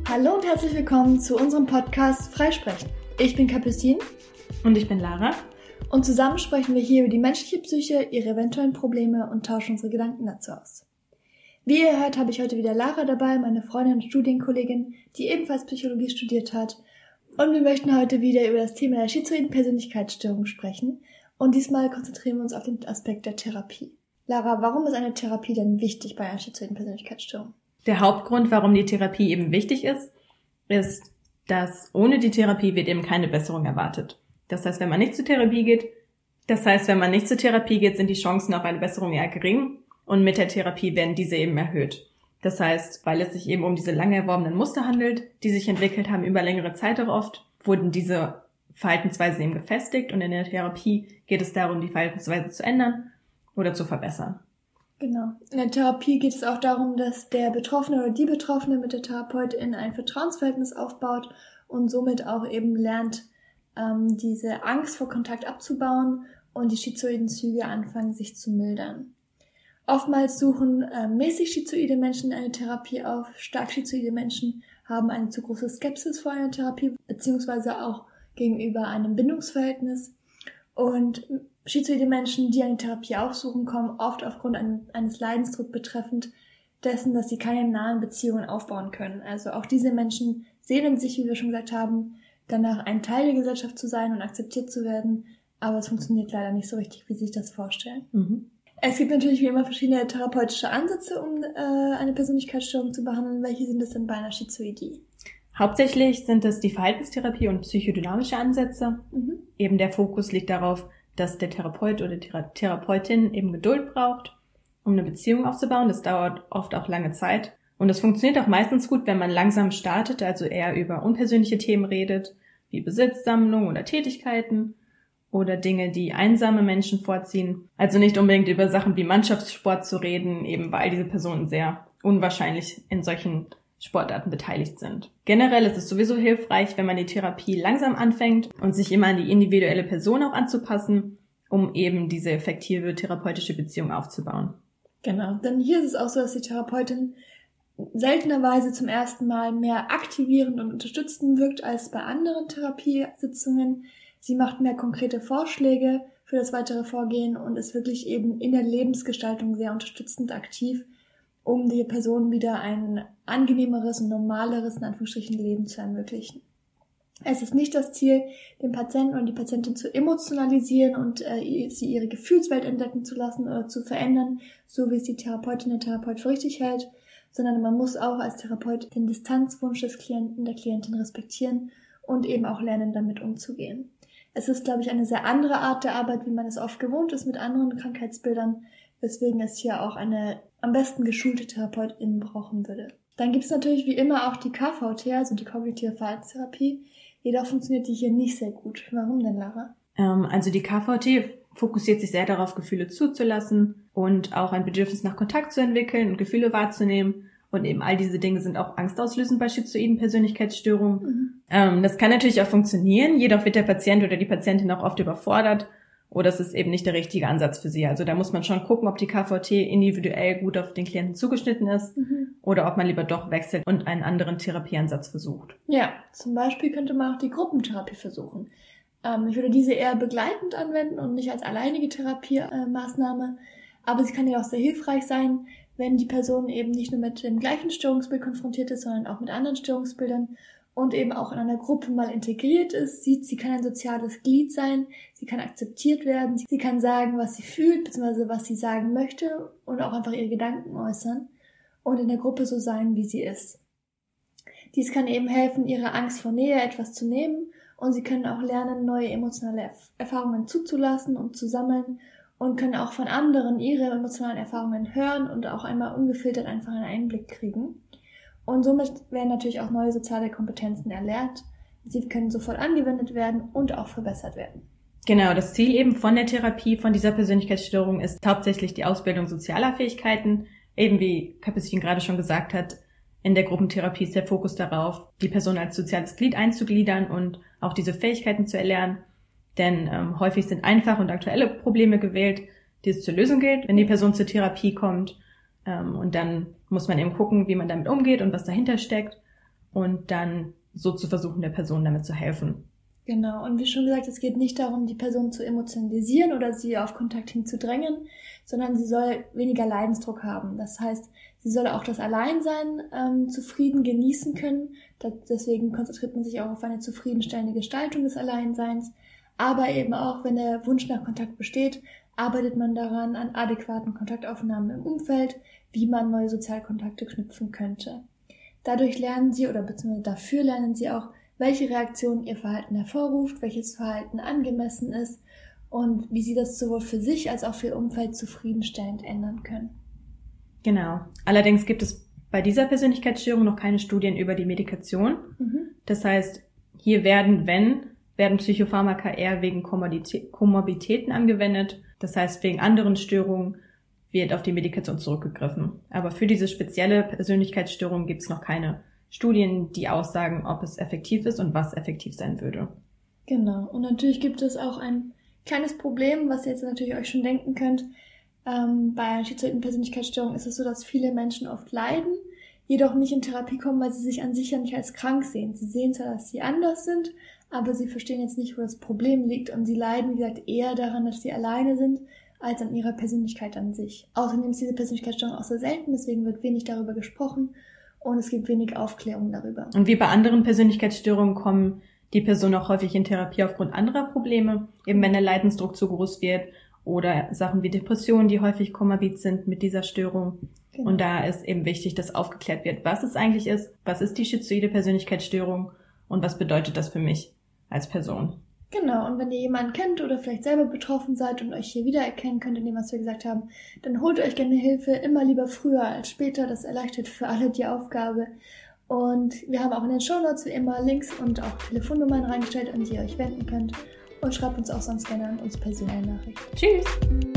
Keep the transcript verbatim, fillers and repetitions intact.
Hallo und herzlich willkommen zu unserem Podcast Freisprechen. Ich bin Capucine. Und ich bin Lara. Und zusammen sprechen wir hier über die menschliche Psyche, ihre eventuellen Probleme und tauschen unsere Gedanken dazu aus. Wie ihr hört, habe ich heute wieder Lara dabei, meine Freundin und Studienkollegin, die ebenfalls Psychologie studiert hat. Und wir möchten heute wieder über das Thema der schizoiden Persönlichkeitsstörung sprechen. Und diesmal konzentrieren wir uns auf den Aspekt der Therapie. Lara, warum ist eine Therapie denn wichtig bei einer schizoiden Persönlichkeitsstörung? Der Hauptgrund, warum die Therapie eben wichtig ist, ist, dass ohne die Therapie wird eben keine Besserung erwartet. Das heißt, wenn man nicht zur Therapie geht, das heißt, wenn man nicht zur Therapie geht, sind die Chancen auf eine Besserung eher gering und mit der Therapie werden diese eben erhöht. Das heißt, weil es sich eben um diese lange erworbenen Muster handelt, die sich entwickelt haben über längere Zeit auch oft, wurden diese Verhaltensweisen eben gefestigt und in der Therapie geht es darum, die Verhaltensweise zu ändern oder zu verbessern. Genau. In der Therapie geht es auch darum, dass der Betroffene oder die Betroffene mit der Therapeutin ein Vertrauensverhältnis aufbaut und somit auch eben lernt, ähm, diese Angst vor Kontakt abzubauen und die schizoiden Züge anfangen, sich zu mildern. Oftmals suchen äh, mäßig schizoide Menschen eine Therapie auf. Stark schizoide Menschen haben eine zu große Skepsis vor einer Therapie, beziehungsweise auch gegenüber einem Bindungsverhältnis. Und schizoide Menschen, die eine Therapie aufsuchen, kommen oft aufgrund eines Leidensdrucks betreffend dessen, dass sie keine nahen Beziehungen aufbauen können. Also auch diese Menschen sehnen sich, wie wir schon gesagt haben, danach ein Teil der Gesellschaft zu sein und akzeptiert zu werden, aber es funktioniert leider nicht so richtig, wie sie sich das vorstellen. Mhm. Es gibt natürlich wie immer verschiedene therapeutische Ansätze, um äh, eine Persönlichkeitsstörung zu behandeln. Welche sind es denn bei einer Schizoidie? Hauptsächlich sind es die Verhaltenstherapie und psychodynamische Ansätze. Mhm. Eben der Fokus liegt darauf, dass der Therapeut oder die Therapeutin eben Geduld braucht, um eine Beziehung aufzubauen. Das dauert oft auch lange Zeit. Und es funktioniert auch meistens gut, wenn man langsam startet, also eher über unpersönliche Themen redet, wie Besitzsammlung oder Tätigkeiten oder Dinge, die einsame Menschen vorziehen. Also nicht unbedingt über Sachen wie Mannschaftssport zu reden, eben weil diese Personen sehr unwahrscheinlich in solchen Sportarten beteiligt sind. Generell ist es sowieso hilfreich, wenn man die Therapie langsam anfängt und sich immer an die individuelle Person auch anzupassen, um eben diese effektive therapeutische Beziehung aufzubauen. Genau, denn hier ist es auch so, dass die Therapeutin seltenerweise zum ersten Mal mehr aktivierend und unterstützend wirkt als bei anderen Therapiesitzungen. Sie macht mehr konkrete Vorschläge für das weitere Vorgehen und ist wirklich eben in der Lebensgestaltung sehr unterstützend aktiv, um die Person wieder ein angenehmeres und normaleres, in Anführungsstrichen, Leben zu ermöglichen. Es ist nicht das Ziel, den Patienten und die Patientin zu emotionalisieren und äh, sie ihre Gefühlswelt entdecken zu lassen oder zu verändern, so wie es die Therapeutin der Therapeut für richtig hält, sondern man muss auch als Therapeut den Distanzwunsch des Klienten, der Klientin respektieren und eben auch lernen, damit umzugehen. Es ist, glaube ich, eine sehr andere Art der Arbeit, wie man es oft gewohnt ist mit anderen Krankheitsbildern, weswegen es hier auch eine am besten geschulte Therapeutin brauchen würde. Dann gibt es natürlich wie immer auch die K V T, also die kognitive Verhaltenstherapie. Jedoch funktioniert die hier nicht sehr gut. Warum denn, Lara? Ähm, also die K V T fokussiert sich sehr darauf, Gefühle zuzulassen und auch ein Bedürfnis nach Kontakt zu entwickeln und Gefühle wahrzunehmen. Und eben all diese Dinge sind auch angstauslösend bei schizoiden Persönlichkeitsstörungen. Mhm. Ähm, das kann natürlich auch funktionieren, jedoch wird der Patient oder die Patientin auch oft überfordert oder es ist eben nicht der richtige Ansatz für sie. Also da muss man schon gucken, ob die K V T individuell gut auf den Klienten zugeschnitten ist mhm. oder ob man lieber doch wechselt und einen anderen Therapieansatz versucht. Ja, zum Beispiel könnte man auch die Gruppentherapie versuchen. Ähm, ich würde diese eher begleitend anwenden und nicht als alleinige Therapiemaßnahme, aber sie kann ja auch sehr hilfreich sein, wenn die Person eben nicht nur mit dem gleichen Störungsbild konfrontiert ist, sondern auch mit anderen Störungsbildern und eben auch in einer Gruppe mal integriert ist, sieht, sie kann ein soziales Glied sein, sie kann akzeptiert werden, sie kann sagen, was sie fühlt, beziehungsweise was sie sagen möchte und auch einfach ihre Gedanken äußern und in der Gruppe so sein, wie sie ist. Dies kann eben helfen, ihre Angst vor Nähe etwas zu nehmen und sie können auch lernen, neue emotionale Erfahrungen zuzulassen und zu sammeln und können auch von anderen ihre emotionalen Erfahrungen hören und auch einmal ungefiltert einfach einen Einblick kriegen. Und somit werden natürlich auch neue soziale Kompetenzen erlernt. Sie können sofort angewendet werden und auch verbessert werden. Genau, das Ziel eben von der Therapie, von dieser Persönlichkeitsstörung ist hauptsächlich die Ausbildung sozialer Fähigkeiten. Eben wie Capucine gerade schon gesagt hat, in der Gruppentherapie ist der Fokus darauf, die Person als soziales Glied einzugliedern und auch diese Fähigkeiten zu erlernen. Denn ähm, häufig sind einfache und aktuelle Probleme gewählt, die es zu lösen gilt, wenn die Person zur Therapie kommt. Ähm, und dann muss man eben gucken, wie man damit umgeht und was dahinter steckt. und dann so zu versuchen, der Person damit zu helfen. Genau, und wie schon gesagt, es geht nicht darum, die Person zu emotionalisieren oder sie auf Kontakt hinzudrängen, sondern sie soll weniger Leidensdruck haben. Das heißt, sie soll auch das Alleinsein ähm, zufrieden genießen können. Das, deswegen konzentriert man sich auch auf eine zufriedenstellende Gestaltung des Alleinseins. Aber eben auch, wenn der Wunsch nach Kontakt besteht, arbeitet man daran an adäquaten Kontaktaufnahmen im Umfeld, wie man neue Sozialkontakte knüpfen könnte. Dadurch lernen sie, oder beziehungsweise dafür lernen sie auch, welche Reaktionen ihr Verhalten hervorruft, welches Verhalten angemessen ist und wie sie das sowohl für sich als auch für ihr Umfeld zufriedenstellend ändern können. Genau. Allerdings gibt es bei dieser Persönlichkeitsstörung noch keine Studien über die Medikation. Mhm. Das heißt, hier werden, wenn, werden Psychopharmaka eher wegen Komorbiditäten angewendet. Das heißt, wegen anderen Störungen wird auf die Medikation zurückgegriffen. Aber für diese spezielle Persönlichkeitsstörung gibt es noch keine Studien, die aussagen, ob es effektiv ist und was effektiv sein würde. Genau. Und natürlich gibt es auch ein kleines Problem, was ihr jetzt natürlich euch schon denken könnt. Ähm, bei einer schizoiden Persönlichkeitsstörung ist es so, dass viele Menschen oft leiden, jedoch nicht in Therapie kommen, weil sie sich an sich ja nicht als krank sehen. Sie sehen zwar, dass sie anders sind, aber sie verstehen jetzt nicht, wo das Problem liegt und sie leiden, wie gesagt, eher daran, dass sie alleine sind, als an ihrer Persönlichkeit an sich. Außerdem ist diese Persönlichkeitsstörung auch sehr selten, deswegen wird wenig darüber gesprochen. Und es gibt wenig Aufklärung darüber. Und wie bei anderen Persönlichkeitsstörungen kommen die Personen auch häufig in Therapie aufgrund anderer Probleme, eben wenn der Leidensdruck zu groß wird oder Sachen wie Depressionen, die häufig komorbid sind mit dieser Störung. Genau. Und da ist eben wichtig, dass aufgeklärt wird, was es eigentlich ist, was ist die schizoide Persönlichkeitsstörung und was bedeutet das für mich als Person. Genau, und wenn ihr jemanden kennt oder vielleicht selber betroffen seid und euch hier wiedererkennen könnt in dem, was wir gesagt haben, dann holt euch gerne Hilfe, immer lieber früher als später. Das erleichtert für alle die Aufgabe. Und wir haben auch in den Shownotes wie immer Links und auch Telefonnummern reingestellt, an die ihr euch wenden könnt. Und schreibt uns auch sonst gerne an uns persönliche Nachrichten. Tschüss!